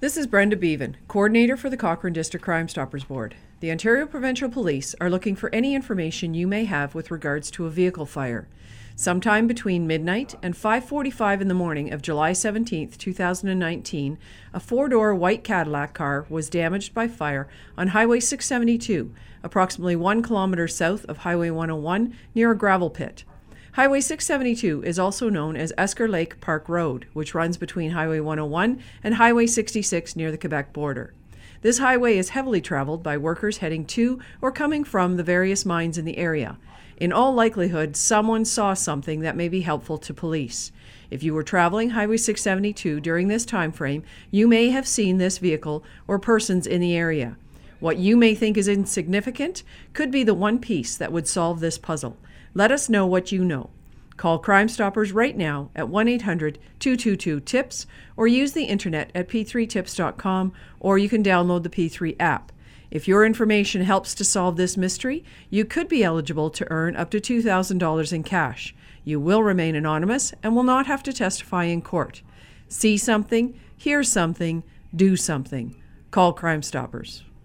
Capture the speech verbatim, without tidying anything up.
This is Brenda Beavan, Coordinator for the Cochrane District Crime Stoppers Board. The Ontario Provincial Police are looking for any information you may have with regards to a vehicle fire. Sometime between midnight and five forty-five in the morning of July seventeenth, two thousand nineteen, a four-door white Cadillac car was damaged by fire on Highway six seventy-two, approximately one kilometre south of Highway one oh one, near a gravel pit. Highway six seventy-two is also known as Esker Lake Park Road, which runs between Highway one oh one and Highway sixty-six near the Quebec border. This highway is heavily traveled by workers heading to or coming from the various mines in the area. In all likelihood, someone saw something that may be helpful to police. If you were traveling Highway six seventy-two during this time frame, you may have seen this vehicle or persons in the area. What you may think is insignificant could be the one piece that would solve this puzzle. Let us know what you know. Call Crime Stoppers right now at one eight hundred two two two TIPS or use the internet at p three tips dot com, or you can download the P three app. If your information helps to solve this mystery, you could be eligible to earn up to two thousand dollars in cash. You will remain anonymous and will not have to testify in court. See something, hear something, do something. Call Crime Stoppers.